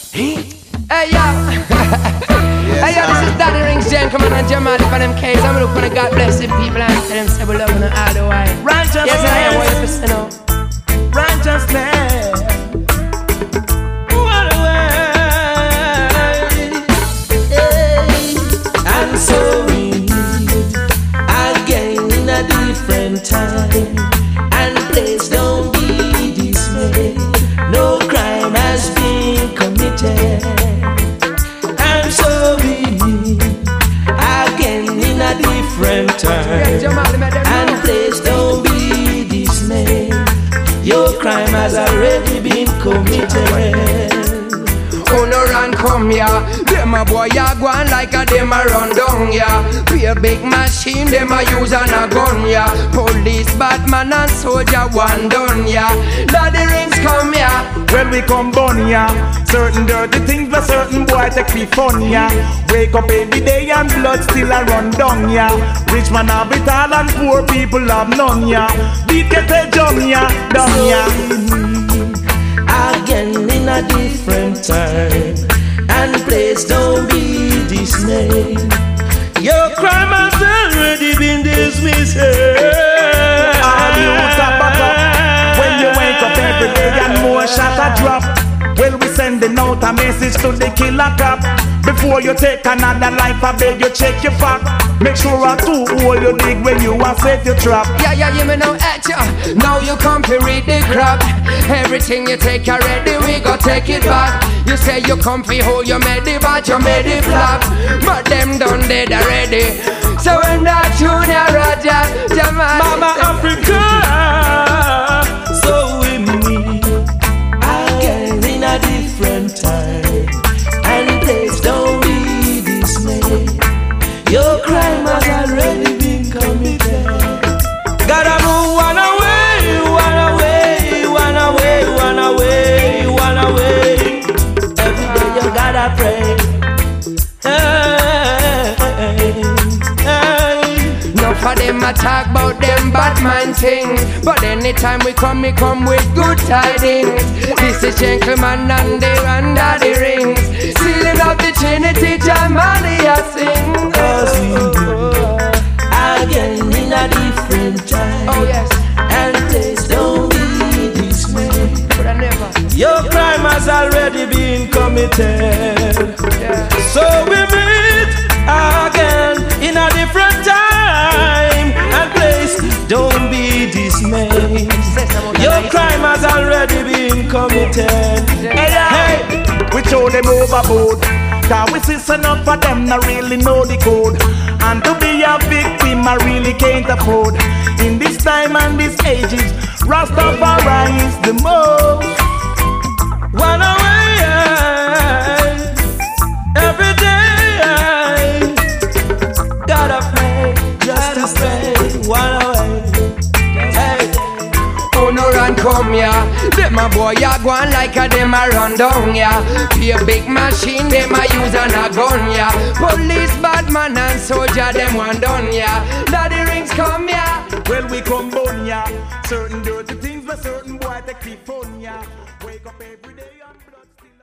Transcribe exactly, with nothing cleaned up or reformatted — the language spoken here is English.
Hey yo, hey yo, this is Daddy Rings, gentlemen and Jamal for them case. I'm looking at God bless them people and tell them say we love them all the way. Righteousness, yes I am, what you say now? Righteousness, what a way. And so we again in a different time and place. Don't be dismayed. No crime has been committed. And so we again in a different time and place. Don't be dismayed. Your crime has already been committed. Oh no run come here. Them a boy a go on like a them a run down ya. Be a big machine them a use and a gun ya. Police, Batman and soldier one done ya. Daddy Rings come here. Well we come bun ya. Certain dirty things but certain boy take me fun ya. Wake up every day and blood still a run down ya. Rich man have it all and poor people have none ya. Beat get a jump ya, down ya. Again in a different time and place. Don't be dismayed. Your crime has already been dismissed. All you stop up when you wake up every day and more shot a drop. Well we sending out a message to the killer cop. Before you take another life I beg you check your fact. Make sure a two hole you dig when you are set your trap. Yeah, yeah, you me now at ya. Now you come to read the crap. Everything you take already, we go take it back. You say you come fi hold your medi, but you made it flop. But them done dead already. So when that Junior Roger, Jamal, Mama Africa. So we meet again in a different time and place. Don't be dismayed. Your crime has already been committed. Gotta move one away, one away, one away, one away, one away. Every day you gotta pray. Hey, hey. no for them a talk about them Batman things. But anytime we come, we come with good tidings. This is Gentleman and they run Daddy Rings. Sealing up the Trinity, Jamali a sing. Again in a different time. Oh yes. And place. Don't be dismayed. But I never. Your crime has already been committed. Yeah. So we meet again in a different time and place. Don't be dismayed. Your crime has already been committed. Hey, hey, we throw them overboard. Cause we see enough for them not really know the code. And to be a victim I really can't afford. In this time and this ages, Rastafari is the most. One away, every day. Gotta pray, just to stay. One away. Hey. Oh no run come ya. Them a boy a go on like a them a run down ya. Be a big machine them a use and a gun ya. Police, Batman and soldier them one done ya. Daddy Rings come ya. Well we come bun ya. Certain dirty things but certain boy take the fun ya. Wake up every day and blood still